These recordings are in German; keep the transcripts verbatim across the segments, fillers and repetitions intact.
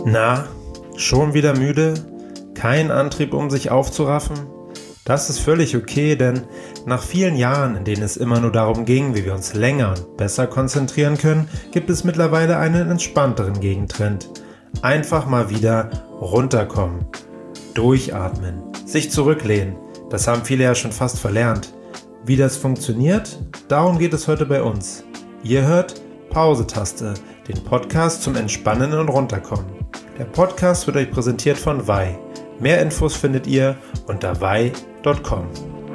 Na, schon wieder müde? Kein Antrieb, um sich aufzuraffen? Das ist völlig okay, denn nach vielen Jahren, in denen es immer nur darum ging, wie wir uns länger und besser konzentrieren können, gibt es mittlerweile einen entspannteren Gegentrend. Einfach mal wieder runterkommen. Durchatmen. Sich zurücklehnen. Das haben viele ja schon fast verlernt. Wie das funktioniert? Darum geht es heute bei uns. Ihr hört Pause-Taste, den Podcast zum Entspannen und Runterkommen. Der Podcast wird euch präsentiert von Vai. Mehr Infos findet ihr unter vai punkt com.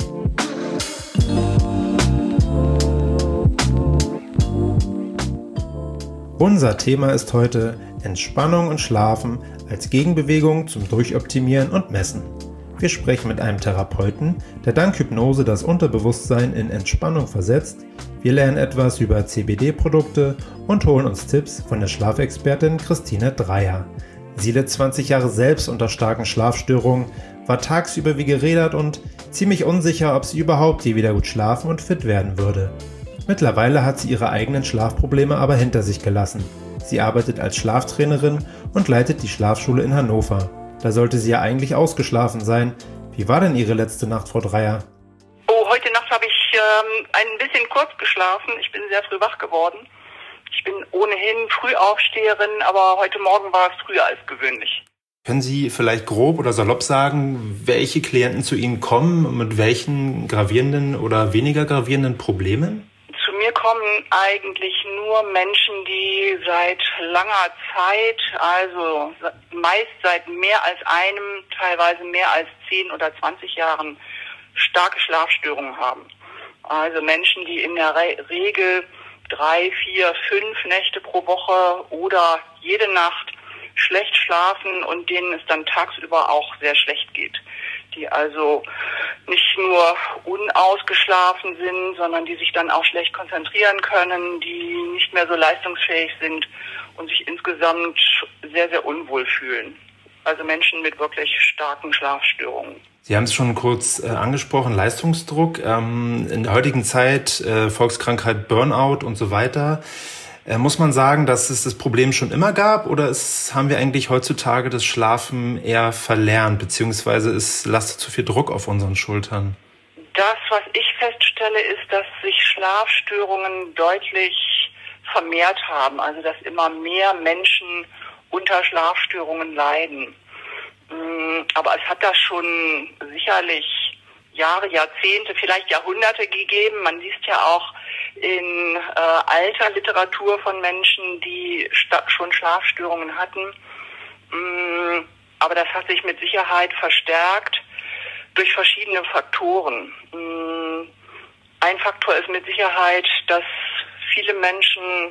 Unser Thema ist heute Entspannung und Schlafen als Gegenbewegung zum Durchoptimieren und Messen. Wir sprechen mit einem Therapeuten, der dank Hypnose das Unterbewusstsein in Entspannung versetzt. Wir lernen etwas über C B D-Produkte und holen uns Tipps von der Schlafexpertin Christine Dreier. Sie litt zwanzig Jahre selbst unter starken Schlafstörungen, war tagsüber wie gerädert und ziemlich unsicher, ob sie überhaupt je wieder gut schlafen und fit werden würde. Mittlerweile hat sie ihre eigenen Schlafprobleme aber hinter sich gelassen. Sie arbeitet als Schlaftrainerin und leitet die Schlafschule in Hannover. Da sollte sie ja eigentlich ausgeschlafen sein. Wie war denn Ihre letzte Nacht, Frau Dreier? Oh, heute Nacht habe ich ähm, ein bisschen kurz geschlafen. Ich bin sehr früh wach geworden. Ich bin ohnehin Frühaufsteherin, aber heute Morgen war es früher als gewöhnlich. Können Sie vielleicht grob oder salopp sagen, welche Klienten zu Ihnen kommen, mit welchen gravierenden oder weniger gravierenden Problemen? Zu mir kommen eigentlich nur Menschen, die seit langer Zeit, also meist seit mehr als einem, teilweise mehr als zehn oder zwanzig Jahren starke Schlafstörungen haben. Also Menschen, die in der Re- Regel drei, vier, fünf Nächte pro Woche oder jede Nacht schlecht schlafen und denen es dann tagsüber auch sehr schlecht geht. Die also nicht nur unausgeschlafen sind, sondern die sich dann auch schlecht konzentrieren können, die nicht mehr so leistungsfähig sind und sich insgesamt sehr, sehr unwohl fühlen. Also Menschen mit wirklich starken Schlafstörungen. Sie haben es schon kurz äh, angesprochen, Leistungsdruck. Ähm, in der heutigen Zeit, äh, Volkskrankheit, Burnout und so weiter. Äh, muss man sagen, dass es das Problem schon immer gab oder ist, haben wir eigentlich heutzutage das Schlafen eher verlernt, beziehungsweise es lastet zu viel Druck auf unseren Schultern? Das, was ich feststelle, ist, dass sich Schlafstörungen deutlich vermehrt haben. Also dass immer mehr Menschen unter Schlafstörungen leiden. Aber es hat das schon sicherlich Jahre, Jahrzehnte, vielleicht Jahrhunderte gegeben. Man liest ja auch in äh, alter Literatur von Menschen, die sta- schon Schlafstörungen hatten. Mm, aber das hat sich mit Sicherheit verstärkt durch verschiedene Faktoren. Mm, ein Faktor ist mit Sicherheit, dass viele Menschen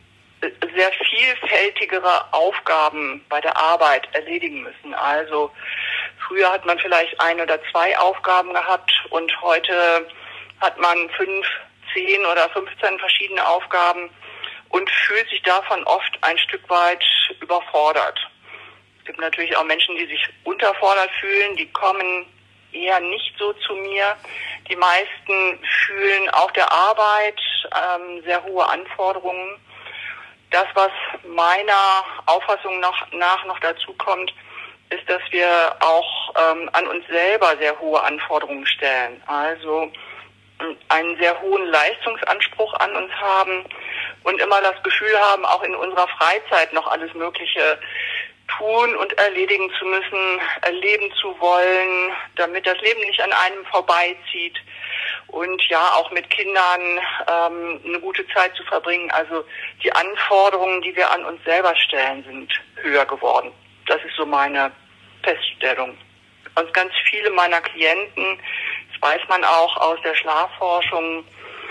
sehr vielfältigere Aufgaben bei der Arbeit erledigen müssen. Also früher hat man vielleicht ein oder zwei Aufgaben gehabt und heute hat man fünf, zehn oder fünfzehn verschiedene Aufgaben und fühlt sich davon oft ein Stück weit überfordert. Es gibt natürlich auch Menschen, die sich unterfordert fühlen, die kommen eher nicht so zu mir. Die meisten fühlen auch der Arbeit ähm, sehr hohe Anforderungen. Das, was meiner Auffassung nach, nach noch dazu kommt, ist, dass wir auch ähm, an uns selber sehr hohe Anforderungen stellen. Also einen sehr hohen Leistungsanspruch an uns haben und immer das Gefühl haben, auch in unserer Freizeit noch alles Mögliche tun und erledigen zu müssen, erleben zu wollen, damit das Leben nicht an einem vorbeizieht. Und ja, auch mit Kindern ähm, eine gute Zeit zu verbringen. Also die Anforderungen, die wir an uns selber stellen, sind höher geworden. Das ist so meine Feststellung. Und ganz viele meiner Klienten, das weiß man auch aus der Schlafforschung,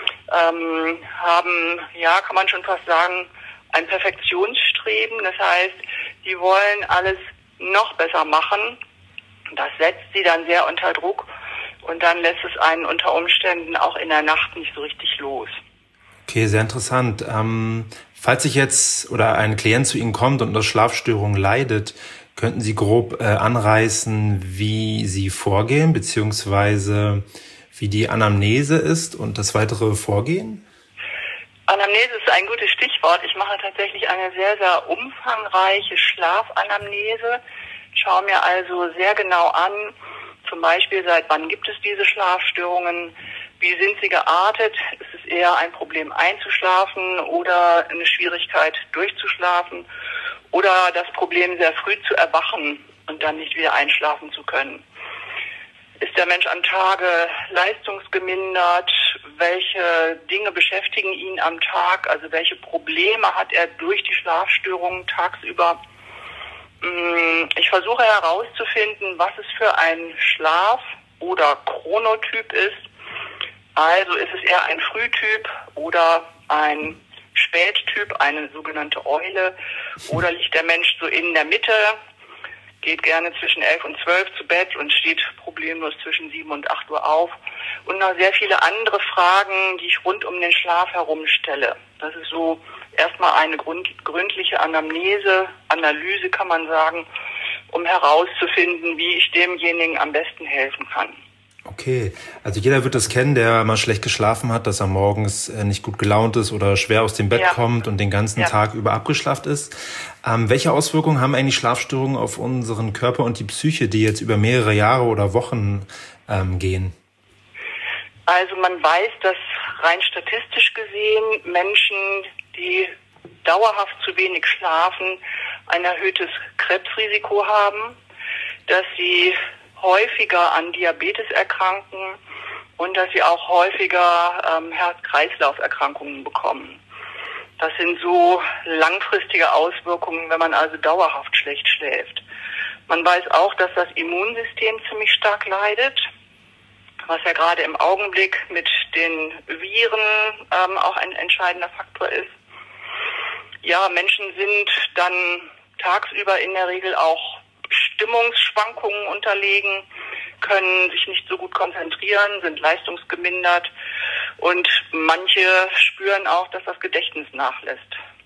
ähm, haben, ja, kann man schon fast sagen, ein Perfektionsstreben. Das heißt, die wollen alles noch besser machen. Das setzt sie dann sehr unter Druck. Und dann lässt es einen unter Umständen auch in der Nacht nicht so richtig los. Okay, sehr interessant. Ähm, falls ich jetzt oder ein Klient zu Ihnen kommt und unter Schlafstörungen leidet, könnten Sie grob äh, anreißen, wie Sie vorgehen, beziehungsweise wie die Anamnese ist und das weitere Vorgehen? Anamnese ist ein gutes Stichwort. Ich mache tatsächlich eine sehr, sehr umfangreiche Schlafanamnese. Schaue mir also sehr genau an, zum Beispiel seit wann gibt es diese Schlafstörungen, wie sind sie geartet, ist es eher ein Problem einzuschlafen oder eine Schwierigkeit durchzuschlafen oder das Problem sehr früh zu erwachen und dann nicht wieder einschlafen zu können. Ist der Mensch am Tage leistungsgemindert? Welche Dinge beschäftigen ihn am Tag? Also welche Probleme hat er durch die Schlafstörungen tagsüber? Ich versuche herauszufinden, was es für ein Schlaf- oder Chronotyp ist. Also ist es eher ein Frühtyp oder ein Spättyp, eine sogenannte Eule, oder liegt der Mensch so in der Mitte, geht gerne zwischen elf und zwölf zu Bett und steht problemlos zwischen sieben und acht Uhr auf. Und noch sehr viele andere Fragen, die ich rund um den Schlaf herum stelle. Das ist so erstmal eine grund, gründliche Anamnese, Analyse kann man sagen, um herauszufinden, wie ich demjenigen am besten helfen kann. Okay, also jeder wird das kennen, der mal schlecht geschlafen hat, dass er morgens nicht gut gelaunt ist oder schwer aus dem Bett ja. kommt und den ganzen ja. Tag über abgeschlafft ist. Ähm, welche Auswirkungen haben eigentlich Schlafstörungen auf unseren Körper und die Psyche, die jetzt über mehrere Jahre oder Wochen ähm, gehen? Also man weiß, dass rein statistisch gesehen Menschen, die dauerhaft zu wenig schlafen, ein erhöhtes Krebsrisiko haben, dass sie häufiger an Diabetes erkranken und dass sie auch häufiger ähm, Herz-Kreislauf-Erkrankungen bekommen. Das sind so langfristige Auswirkungen, wenn man also dauerhaft schlecht schläft. Man weiß auch, dass das Immunsystem ziemlich stark leidet, was ja gerade im Augenblick mit den Viren ähm, auch ein entscheidender Faktor ist. Ja, Menschen sind dann tagsüber in der Regel auch Stimmungsschwankungen unterlegen, können sich nicht so gut konzentrieren, sind leistungsgemindert und manche spüren auch, dass das Gedächtnis nachlässt.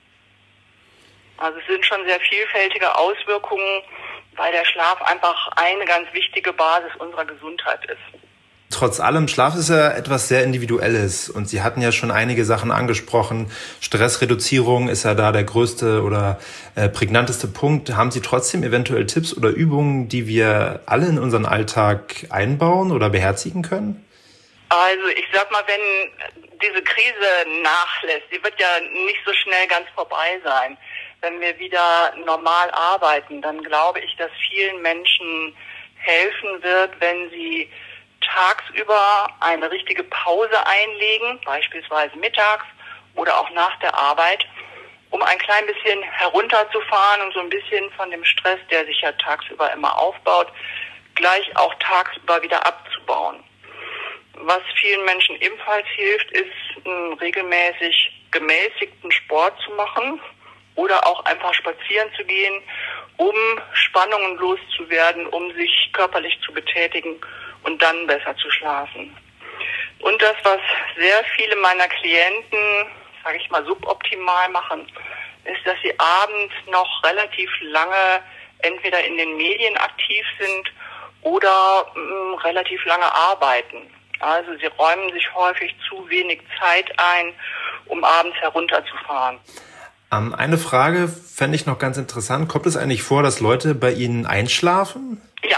Also es sind schon sehr vielfältige Auswirkungen, weil der Schlaf einfach eine ganz wichtige Basis unserer Gesundheit ist. Trotz allem, Schlaf ist ja etwas sehr Individuelles und Sie hatten ja schon einige Sachen angesprochen. Stressreduzierung ist ja da der größte oder äh, prägnanteste Punkt. Haben Sie trotzdem eventuell Tipps oder Übungen, die wir alle in unseren Alltag einbauen oder beherzigen können? Also ich sag mal, wenn diese Krise nachlässt, die wird ja nicht so schnell ganz vorbei sein. Wenn wir wieder normal arbeiten, dann glaube ich, dass vielen Menschen helfen wird, wenn sie tagsüber eine richtige Pause einlegen, beispielsweise mittags oder auch nach der Arbeit, um ein klein bisschen herunterzufahren und so ein bisschen von dem Stress, der sich ja tagsüber immer aufbaut, gleich auch tagsüber wieder abzubauen. Was vielen Menschen ebenfalls hilft, ist, einen regelmäßig gemäßigten Sport zu machen oder auch einfach spazieren zu gehen, um Spannungen loszuwerden, um sich körperlich zu betätigen und dann besser zu schlafen. Und das, was sehr viele meiner Klienten, sage ich mal, suboptimal machen, ist, dass sie abends noch relativ lange entweder in den Medien aktiv sind oder mh, relativ lange arbeiten. Also sie räumen sich häufig zu wenig Zeit ein, um abends herunterzufahren. Ähm, eine Frage fände ich noch ganz interessant. Kommt es eigentlich vor, dass Leute bei Ihnen einschlafen? Ja.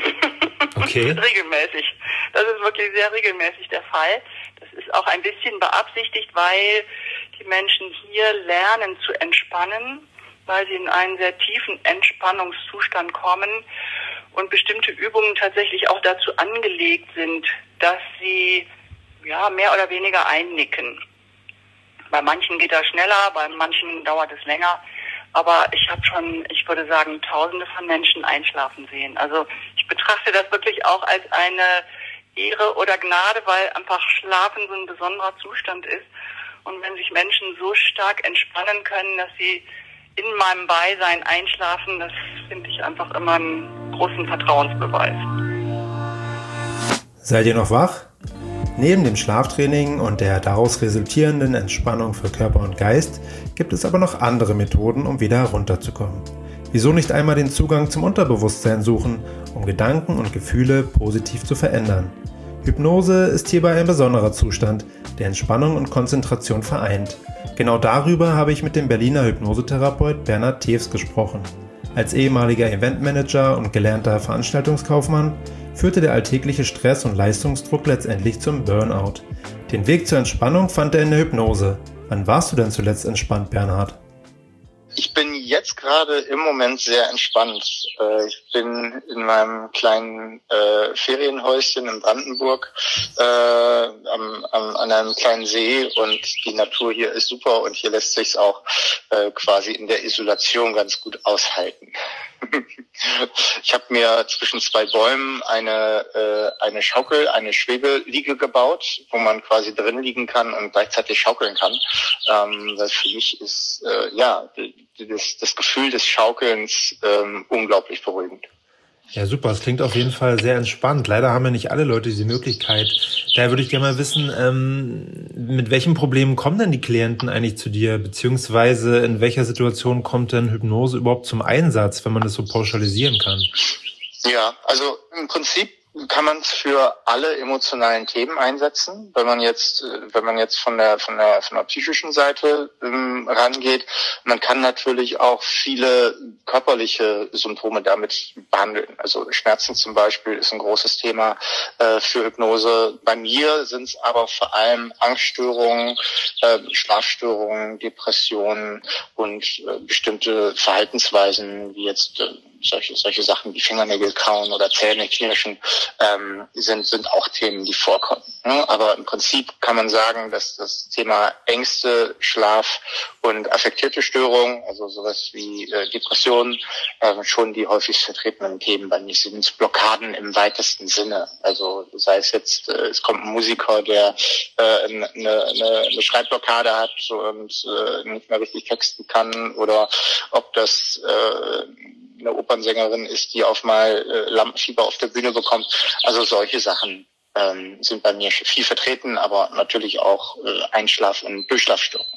Okay. Regelmäßig. Das ist wirklich sehr regelmäßig der Fall. Das ist auch ein bisschen beabsichtigt, weil die Menschen hier lernen zu entspannen, weil sie in einen sehr tiefen Entspannungszustand kommen und bestimmte Übungen tatsächlich auch dazu angelegt sind, dass sie ja mehr oder weniger einnicken. Bei manchen geht das schneller, bei manchen dauert es länger. Aber ich habe schon, ich würde sagen, Tausende von Menschen einschlafen sehen. Also ich betrachte das wirklich auch als eine Ehre oder Gnade, weil einfach Schlafen so ein besonderer Zustand ist. Und wenn sich Menschen so stark entspannen können, dass sie in meinem Beisein einschlafen, das finde ich einfach immer einen großen Vertrauensbeweis. Seid ihr noch wach? Neben dem Schlaftraining und der daraus resultierenden Entspannung für Körper und Geist gibt es aber noch andere Methoden, um wieder herunterzukommen. Wieso nicht einmal den Zugang zum Unterbewusstsein suchen, um Gedanken und Gefühle positiv zu verändern? Hypnose ist hierbei ein besonderer Zustand, der Entspannung und Konzentration vereint. Genau darüber habe ich mit dem Berliner Hypnosetherapeut Bernhard Tews gesprochen. Als ehemaliger Eventmanager und gelernter Veranstaltungskaufmann führte der alltägliche Stress und Leistungsdruck letztendlich zum Burnout. Den Weg zur Entspannung fand er in der Hypnose. Wann warst du denn zuletzt entspannt, Bernhard? Ich bin jetzt gerade im Moment sehr entspannt. Ich bin in meinem kleinen äh, Ferienhäuschen in Brandenburg äh, am, am, an einem kleinen See und die Natur hier ist super und hier lässt sich's auch äh, quasi in der Isolation ganz gut aushalten. Ich habe mir zwischen zwei Bäumen eine äh, eine Schaukel, eine Schwebelliege gebaut, wo man quasi drin liegen kann und gleichzeitig schaukeln kann. Ähm, das für mich ist äh, ja das, das Gefühl des Schaukelns ähm, unglaublich beruhigend. Ja, super. Das klingt auf jeden Fall sehr entspannt. Leider haben ja nicht alle Leute diese Möglichkeit. Daher würde ich gerne mal wissen, ähm, mit welchen Problemen kommen denn die Klienten eigentlich zu dir? Beziehungsweise in welcher Situation kommt denn Hypnose überhaupt zum Einsatz, wenn man das so pauschalisieren kann? Ja, also im Prinzip kann man es für alle emotionalen Themen einsetzen, wenn man jetzt, wenn man jetzt von der von der von der psychischen Seite ähm, rangeht. Man kann natürlich auch viele körperliche Symptome damit behandeln. Also Schmerzen zum Beispiel ist ein großes Thema äh, für Hypnose. Bei mir sind es aber vor allem Angststörungen, äh, Schlafstörungen, Depressionen und äh, bestimmte Verhaltensweisen, wie jetzt äh, solche solche Sachen wie Fingernägel kauen oder Zähne knirschen, ähm, sind sind auch Themen, die vorkommen. Ne? Aber im Prinzip kann man sagen, dass das Thema Ängste, Schlaf und affektierte Störungen, also sowas wie äh, Depressionen, äh, schon die häufigst vertretenen Themen bei mir sind. Blockaden im weitesten Sinne. Also sei es jetzt, äh, es kommt ein Musiker, der äh, eine, eine, eine Schreibblockade hat und äh, nicht mehr richtig texten kann, oder ob das äh, eine Opernsängerin ist, die auf mal äh, Lampenfieber auf der Bühne bekommt. Also solche Sachen ähm, sind bei mir viel vertreten, aber natürlich auch äh, Einschlaf- und Durchschlafstörungen.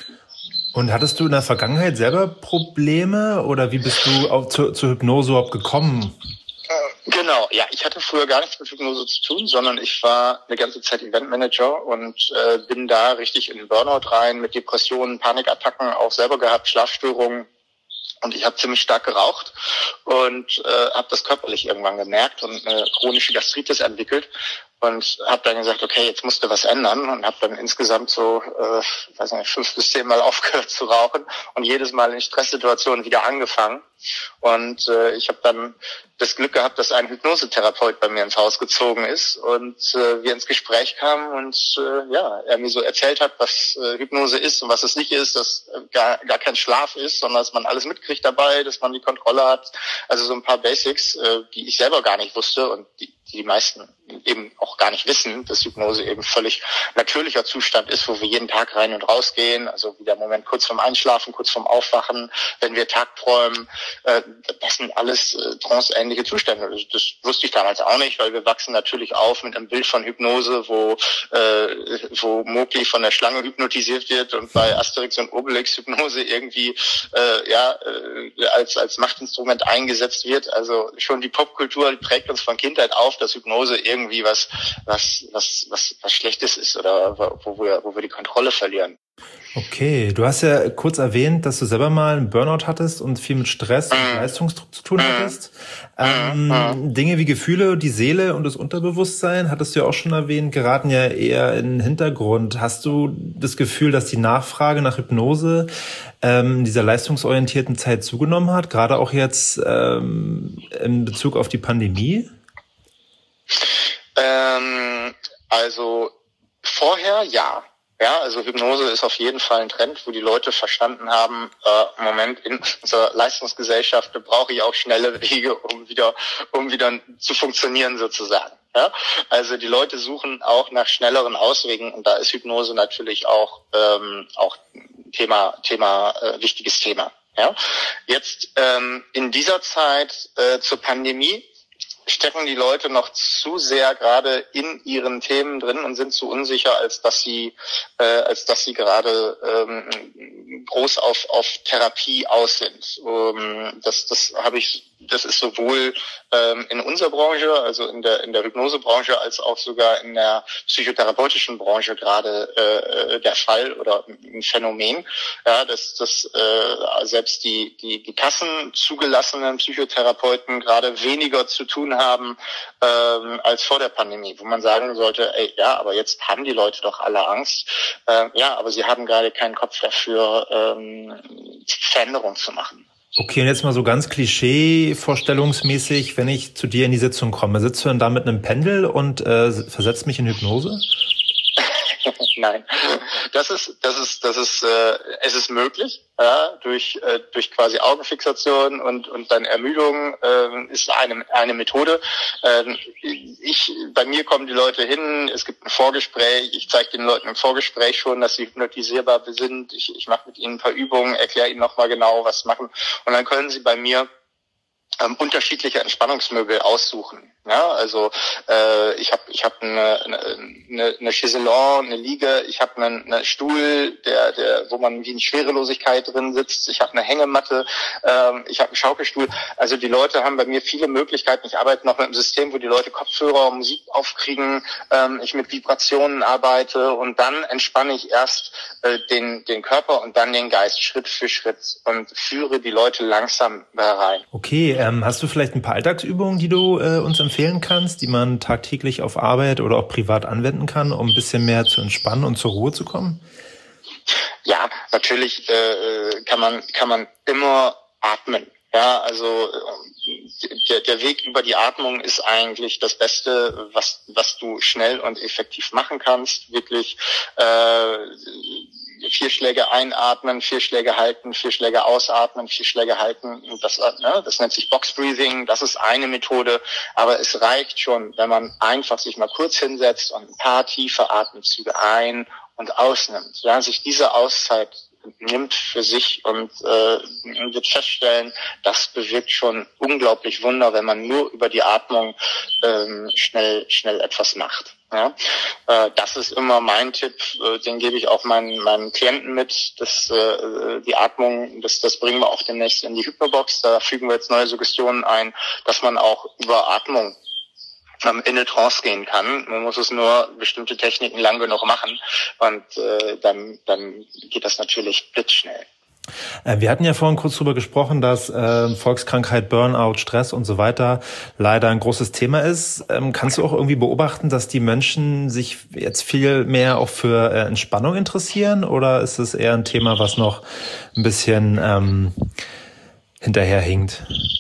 Und hattest du in der Vergangenheit selber Probleme oder wie bist du auch zu, zur Hypnose überhaupt gekommen? Genau, ja, ich hatte früher gar nichts mit Hypnose zu tun, sondern ich war eine ganze Zeit Eventmanager und äh, bin da richtig in den Burnout rein, mit Depressionen, Panikattacken auch selber gehabt, Schlafstörungen. Und ich habe ziemlich stark geraucht und äh, habe das körperlich irgendwann gemerkt und eine chronische Gastritis entwickelt und habe dann gesagt, okay, jetzt musste was ändern und habe dann insgesamt so, äh, weiß nicht, fünf bis zehn Mal aufgehört zu rauchen und jedes Mal in Stresssituationen wieder angefangen. Und äh, ich habe dann das Glück gehabt, dass ein Hypnosetherapeut bei mir ins Haus gezogen ist und äh, wir ins Gespräch kamen und äh, ja, er mir so erzählt hat, was äh, Hypnose ist und was es nicht ist, dass äh, gar, gar kein Schlaf ist, sondern dass man alles mitkriegt dabei, dass man die Kontrolle hat. Also so ein paar Basics, äh, die ich selber gar nicht wusste und die die meisten eben auch gar nicht wissen, dass Hypnose eben völlig natürlicher Zustand ist, wo wir jeden Tag rein und raus gehen, also wie der Moment kurz vorm Einschlafen, kurz vorm Aufwachen, wenn wir tagträumen, äh, das sind alles äh, tranceähnliche Zustände. Das, das wusste ich damals auch nicht, weil wir wachsen natürlich auf mit einem Bild von Hypnose, wo äh, wo Mowgli von der Schlange hypnotisiert wird und bei Asterix und Obelix Hypnose irgendwie äh, ja äh, als als Machtinstrument eingesetzt wird. Also schon die Popkultur die prägt uns von Kindheit auf, dass Hypnose irgendwie was was was was was Schlechtes ist oder wo wir wo wir die Kontrolle verlieren. Okay, du hast ja kurz erwähnt, dass du selber mal einen Burnout hattest und viel mit Stress und mm. Leistungsdruck zu tun mm. hattest. Ähm, mm. Dinge wie Gefühle, die Seele und das Unterbewusstsein, hattest du ja auch schon erwähnt, geraten ja eher in den Hintergrund. Hast du das Gefühl, dass die Nachfrage nach Hypnose ähm, in dieser leistungsorientierten Zeit zugenommen hat, gerade auch jetzt ähm, in Bezug auf die Pandemie? Ähm, also vorher ja. Ja, also Hypnose ist auf jeden Fall ein Trend, wo die Leute verstanden haben, äh, Moment, in unserer Leistungsgesellschaft brauche ich auch schnelle Wege, um wieder, um wieder zu funktionieren sozusagen. Ja, also die Leute suchen auch nach schnelleren Auswegen und da ist Hypnose natürlich auch ähm, auch Thema, Thema, äh, wichtiges Thema. Ja, jetzt ähm, in dieser Zeit äh, zur Pandemie stecken die Leute noch zu sehr gerade in ihren Themen drin und sind zu unsicher, als dass sie, äh, als dass sie gerade ähm, groß auf auf Therapie aus sind. Ähm, das das habe ich, das ist sowohl ähm, in unserer Branche, also in der in der Hypnosebranche, als auch sogar in der psychotherapeutischen Branche gerade äh, der Fall oder ein Phänomen. Ja, dass dass äh, selbst die die die kassenzugelassenen Psychotherapeuten gerade weniger zu tun haben ähm, als vor der Pandemie, wo man sagen sollte, ey, ja, aber jetzt haben die Leute doch alle Angst. Ähm, ja, aber sie haben gerade keinen Kopf dafür, ähm, Veränderungen zu machen. Okay, und jetzt mal so ganz klischee-vorstellungsmäßig, wenn ich zu dir in die Sitzung komme, sitzt du dann da mit einem Pendel und äh, versetzt mich in Hypnose? Nein, das ist, das ist, das ist, äh, es ist möglich, ja, durch, äh, durch quasi Augenfixation und und dann Ermüdung äh, ist eine eine Methode. Ähm, ich, bei mir kommen die Leute hin, es gibt ein Vorgespräch, ich zeige den Leuten im Vorgespräch schon, dass sie hypnotisierbar sind. Ich, ich mache mit ihnen ein paar Übungen, erkläre ihnen nochmal genau, was machen, und dann können sie bei mir Ähm, unterschiedliche Entspannungsmöbel aussuchen. Ja, also äh, ich habe ich habe eine eine eine Chaiselongue, eine Liege, ich habe einen, einen Stuhl, der der wo man wie in Schwerelosigkeit drin sitzt. Ich habe eine Hängematte, ähm, ich habe einen Schaukelstuhl. Also die Leute haben bei mir viele Möglichkeiten. Ich arbeite noch mit einem System, wo die Leute Kopfhörer, Musik aufkriegen, ähm, ich mit Vibrationen arbeite, und dann entspanne ich erst äh, den den Körper und dann den Geist Schritt für Schritt und führe die Leute langsam da rein. Okay. Ähm, hast du vielleicht ein paar Alltagsübungen, die du äh, uns empfehlen kannst, die man tagtäglich auf Arbeit oder auch privat anwenden kann, um ein bisschen mehr zu entspannen und zur Ruhe zu kommen? Ja, natürlich äh, kann man kann man immer atmen. Ja, also der, der Weg über die Atmung ist eigentlich das Beste, was was du schnell und effektiv machen kannst. Wirklich äh, vier Schläge einatmen, vier Schläge halten, vier Schläge ausatmen, vier Schläge halten. Das, ne, das nennt sich Box Breathing. Das ist eine Methode, aber es reicht schon, wenn man einfach sich mal kurz hinsetzt und ein paar tiefe Atemzüge ein- und ausnimmt. Ja, sich diese Auszeit nimmt für sich und äh, wird feststellen, das bewirkt schon unglaublich Wunder, wenn man nur über die Atmung ähm, schnell schnell etwas macht. Ja, äh, das ist immer mein Tipp, äh, den gebe ich auch meinen meinen Klienten mit. Das äh, die Atmung, das das bringen wir auch demnächst in die Hypnobox. Da fügen wir jetzt neue Suggestionen ein, dass man auch über Atmung in eine Trance gehen kann. Man muss es nur bestimmte Techniken lang genug machen, und äh, dann dann geht das natürlich blitzschnell. Wir hatten ja vorhin kurz drüber gesprochen, dass äh, Volkskrankheit, Burnout, Stress und so weiter leider ein großes Thema ist. Ähm, kannst du auch irgendwie beobachten, dass die Menschen sich jetzt viel mehr auch für äh, Entspannung interessieren, oder ist es eher ein Thema, was noch ein bisschen ähm, hinterherhinkt?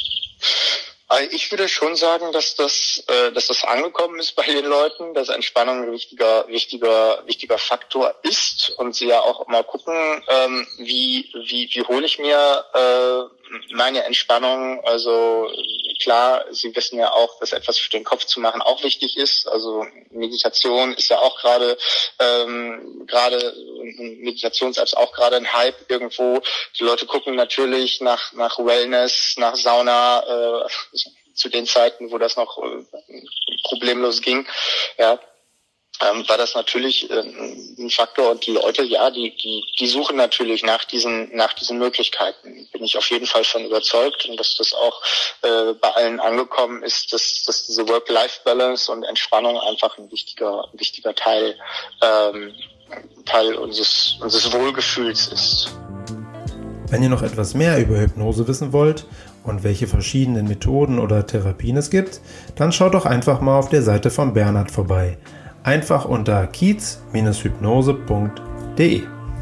Ich würde schon sagen, dass das, äh, dass das angekommen ist bei den Leuten, dass Entspannung ein wichtiger, wichtiger, wichtiger Faktor ist, und sie ja auch mal gucken, ähm, wie, wie, wie hole ich mir äh, meine Entspannung. Also klar, sie wissen ja auch, dass etwas für den Kopf zu machen auch wichtig ist. Also Meditation ist ja auch gerade, ähm, gerade Meditations-Apps auch gerade ein Hype irgendwo. Die Leute gucken natürlich nach, nach Wellness, nach Sauna, äh, zu den Zeiten, wo das noch äh, problemlos ging, ja, ähm, war das natürlich äh, ein Faktor. Und die Leute, ja, die die die suchen natürlich nach diesen nach diesen Möglichkeiten. Bin ich auf jeden Fall von überzeugt, und dass das auch äh, bei allen angekommen ist, dass dass diese Work-Life-Balance und Entspannung einfach ein wichtiger ein wichtiger Teil ähm, Teil unseres unseres Wohlgefühls ist. Wenn ihr noch etwas mehr über Hypnose wissen wollt und welche verschiedenen Methoden oder Therapien es gibt, dann schaut doch einfach mal auf der Seite von Bernhard vorbei. Einfach unter kiez Bindestrich hypnose Punkt de.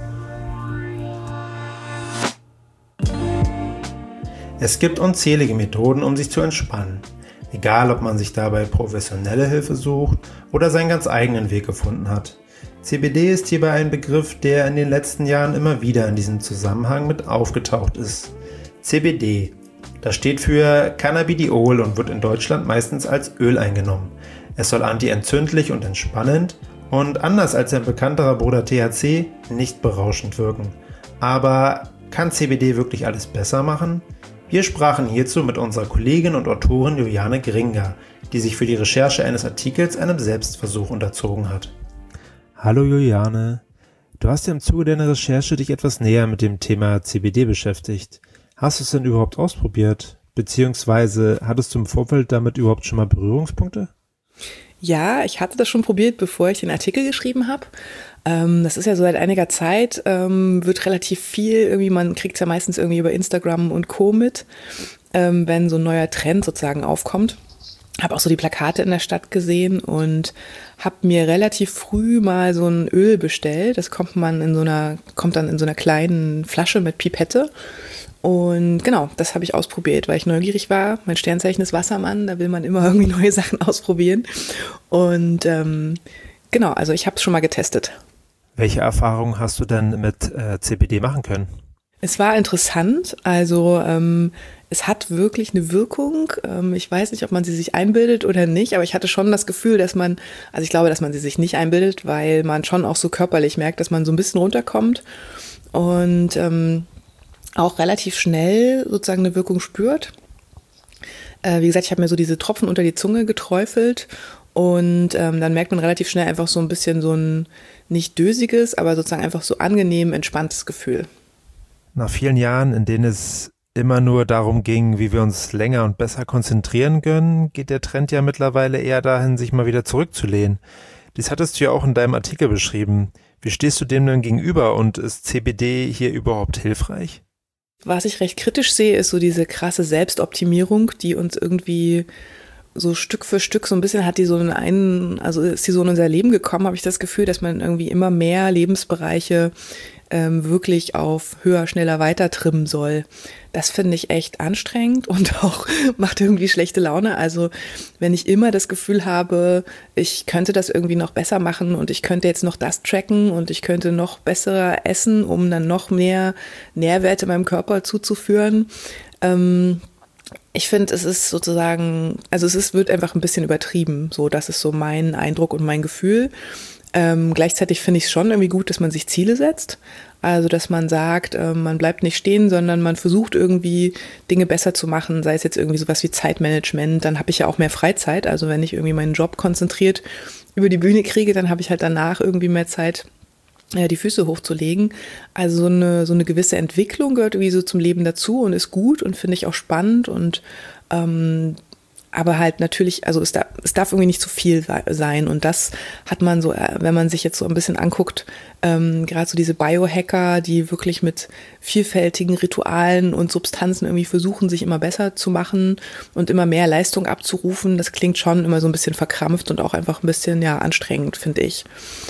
Es gibt unzählige Methoden, um sich zu entspannen. Egal, ob man sich dabei professionelle Hilfe sucht oder seinen ganz eigenen Weg gefunden hat. C B D ist hierbei ein Begriff, der in den letzten Jahren immer wieder in diesem Zusammenhang mit aufgetaucht ist. C B D, das steht für Cannabidiol und wird in Deutschland meistens als Öl eingenommen. Es soll antientzündlich und entspannend und anders als sein bekannterer Bruder T H C nicht berauschend wirken. Aber kann C B D wirklich alles besser machen? Wir sprachen hierzu mit unserer Kollegin und Autorin Juliane Gringer, die sich für die Recherche eines Artikels einem Selbstversuch unterzogen hat. Hallo Juliane, du hast ja im Zuge deiner Recherche dich etwas näher mit dem Thema C B D beschäftigt. Hast du es denn überhaupt ausprobiert? Beziehungsweise hattest du im Vorfeld damit überhaupt schon mal Berührungspunkte? Ja, ich hatte das schon probiert, bevor ich den Artikel geschrieben habe. Ähm, das ist ja so seit einiger Zeit, ähm, wird relativ viel, irgendwie, man kriegt es ja meistens irgendwie über Instagram und Co. mit, ähm, wenn so ein neuer Trend sozusagen aufkommt. Habe auch so die Plakate in der Stadt gesehen und habe mir relativ früh mal so ein Öl bestellt. Das kommt man in so einer, kommt dann in so einer kleinen Flasche mit Pipette. Und genau, das habe ich ausprobiert, weil ich neugierig war. Mein Sternzeichen ist Wassermann, da will man immer irgendwie neue Sachen ausprobieren. Und ähm, genau, also ich habe es schon mal getestet. Welche Erfahrungen hast du denn mit äh, C B D machen können? Es war interessant, also ähm, es hat wirklich eine Wirkung. Ähm, ich weiß nicht, ob man sie sich einbildet oder nicht, aber ich hatte schon das Gefühl, dass man, also ich glaube, dass man sie sich nicht einbildet, weil man schon auch so körperlich merkt, dass man so ein bisschen runterkommt und ähm, auch relativ schnell sozusagen eine Wirkung spürt. Äh, wie gesagt, ich habe mir so diese Tropfen unter die Zunge geträufelt und ähm, dann merkt man relativ schnell einfach so ein bisschen so ein nicht dösiges, aber sozusagen einfach so angenehm entspanntes Gefühl. Nach vielen Jahren, in denen es immer nur darum ging, wie wir uns länger und besser konzentrieren können, geht der Trend ja mittlerweile eher dahin, sich mal wieder zurückzulehnen. Dies hattest du ja auch in deinem Artikel beschrieben. Wie stehst du dem denn gegenüber und ist C B D hier überhaupt hilfreich? Was ich recht kritisch sehe, ist so diese krasse Selbstoptimierung, die uns irgendwie so Stück für Stück so ein bisschen hat die so einen, also ist die so in unser Leben gekommen, habe ich das Gefühl, dass man irgendwie immer mehr Lebensbereiche ähm, wirklich auf höher, schneller weiter trimmen soll. Das finde ich echt anstrengend und auch macht irgendwie schlechte Laune. Also wenn ich immer das Gefühl habe, ich könnte das irgendwie noch besser machen und ich könnte jetzt noch das tracken und ich könnte noch besser essen, um dann noch mehr Nährwerte meinem Körper zuzuführen. Ähm, ich finde, es ist sozusagen, also es ist, wird einfach ein bisschen übertrieben. So, das ist so mein Eindruck und mein Gefühl. Ähm, gleichzeitig finde ich es schon irgendwie gut, dass man sich Ziele setzt. Also, dass man sagt, äh, man bleibt nicht stehen, sondern man versucht irgendwie Dinge besser zu machen, sei es jetzt irgendwie sowas wie Zeitmanagement. Dann habe ich ja auch mehr Freizeit. Also, wenn ich irgendwie meinen Job konzentriert über die Bühne kriege, dann habe ich halt danach irgendwie mehr Zeit, äh, die Füße hochzulegen. Also, so eine, so eine gewisse Entwicklung gehört irgendwie so zum Leben dazu und ist gut und finde ich auch spannend und ähm, aber halt natürlich, also es darf, es darf irgendwie nicht zu viel sein und das hat man so, wenn man sich jetzt so ein bisschen anguckt, ähm, gerade so diese Biohacker, die wirklich mit vielfältigen Ritualen und Substanzen irgendwie versuchen, sich immer besser zu machen und immer mehr Leistung abzurufen, das klingt schon immer so ein bisschen verkrampft und auch einfach ein bisschen, ja, anstrengend, finde ich.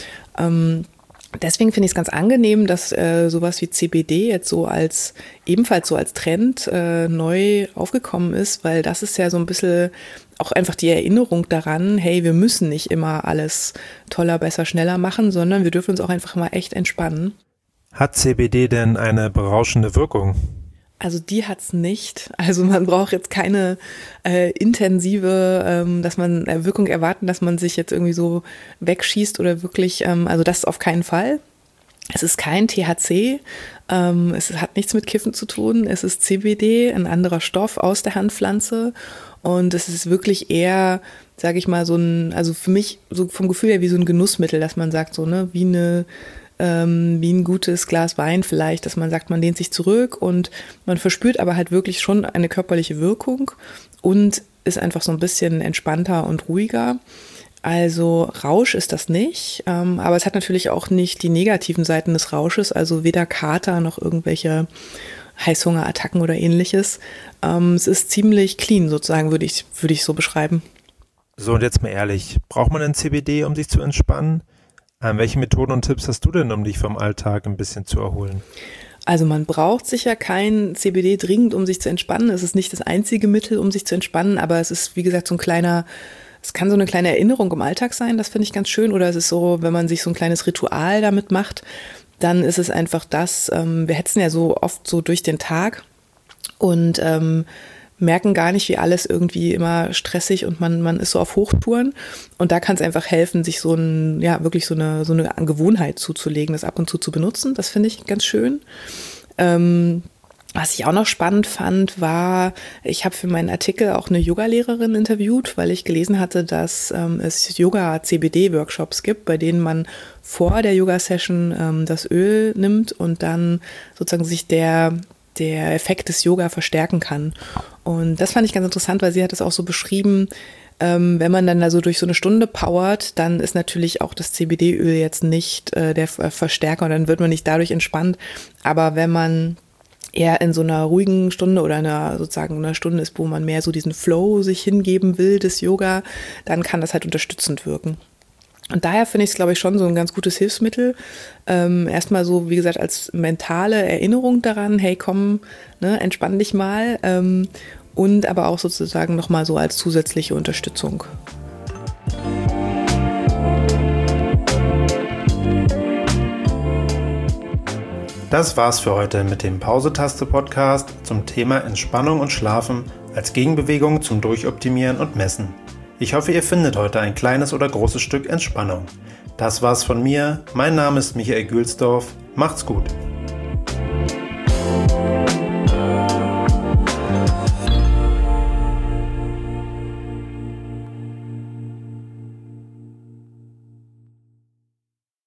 Ähm, Deswegen finde ich es ganz angenehm, dass äh, sowas wie C B D jetzt so als, ebenfalls so als Trend äh, neu aufgekommen ist, weil das ist ja so ein bisschen auch einfach die Erinnerung daran, hey, wir müssen nicht immer alles toller, besser, schneller machen, sondern wir dürfen uns auch einfach mal echt entspannen. Hat C B D denn eine berauschende Wirkung? Also die hat's nicht. Also man braucht jetzt keine äh, intensive, ähm, dass man äh, Wirkung erwarten, dass man sich jetzt irgendwie so wegschießt oder wirklich, ähm, also das auf keinen Fall. Es ist kein T H C, ähm, es hat nichts mit Kiffen zu tun, es ist C B D, ein anderer Stoff aus der Handpflanze und es ist wirklich eher, sage ich mal, so ein, also für mich so vom Gefühl her wie so ein Genussmittel, dass man sagt so, ne, wie eine wie ein gutes Glas Wein vielleicht, dass man sagt, man lehnt sich zurück und man verspürt aber halt wirklich schon eine körperliche Wirkung und ist einfach so ein bisschen entspannter und ruhiger. Also Rausch ist das nicht, aber es hat natürlich auch nicht die negativen Seiten des Rausches, also weder Kater noch irgendwelche Heißhungerattacken oder ähnliches. Es ist ziemlich clean sozusagen, würde ich, würde ich so beschreiben. So, und jetzt mal ehrlich, braucht man ein C B D, um sich zu entspannen? Ähm, welche Methoden und Tipps hast du denn, um dich vom Alltag ein bisschen zu erholen? Also man braucht sicher kein C B D dringend, um sich zu entspannen. Es ist nicht das einzige Mittel, um sich zu entspannen, aber es ist, wie gesagt, so ein kleiner, es kann so eine kleine Erinnerung im Alltag sein, das finde ich ganz schön. Oder es ist so, wenn man sich so ein kleines Ritual damit macht, dann ist es einfach das, ähm, wir hetzen ja so oft so durch den Tag und ähm, merken gar nicht, wie alles irgendwie immer stressig und man, man ist so auf Hochtouren. Und da kann es einfach helfen, sich so ein, ja, wirklich so eine, so eine Gewohnheit zuzulegen, das ab und zu zu benutzen. Das finde ich ganz schön. Ähm, Was ich auch noch spannend fand, war, ich habe für meinen Artikel auch eine Yogalehrerin interviewt, weil ich gelesen hatte, dass ähm, es Yoga-C B D-Workshops gibt, bei denen man vor der Yoga-Session ähm, das Öl nimmt und dann sozusagen sich der, der Effekt des Yoga verstärken kann. Und das fand ich ganz interessant, weil sie hat es auch so beschrieben, ähm, wenn man dann da so durch so eine Stunde powert, dann ist natürlich auch das C B D-Öl jetzt nicht äh, der Verstärker und dann wird man nicht dadurch entspannt. Aber wenn man eher in so einer ruhigen Stunde oder einer sozusagen einer Stunde ist, wo man mehr so diesen Flow sich hingeben will des Yoga, dann kann das halt unterstützend wirken. Und daher finde ich es, glaube ich, schon so ein ganz gutes Hilfsmittel. Ähm, erstmal so, wie gesagt, als mentale Erinnerung daran, hey, komm, ne, entspann dich mal. Ähm, und aber auch sozusagen nochmal so als zusätzliche Unterstützung. Das war's für heute mit dem Pause-Taste-Podcast zum Thema Entspannung und Schlafen als Gegenbewegung zum Durchoptimieren und Messen. Ich hoffe, ihr findet heute ein kleines oder großes Stück Entspannung. Das war's von mir. Mein Name ist Michael Gülsdorf. Macht's gut.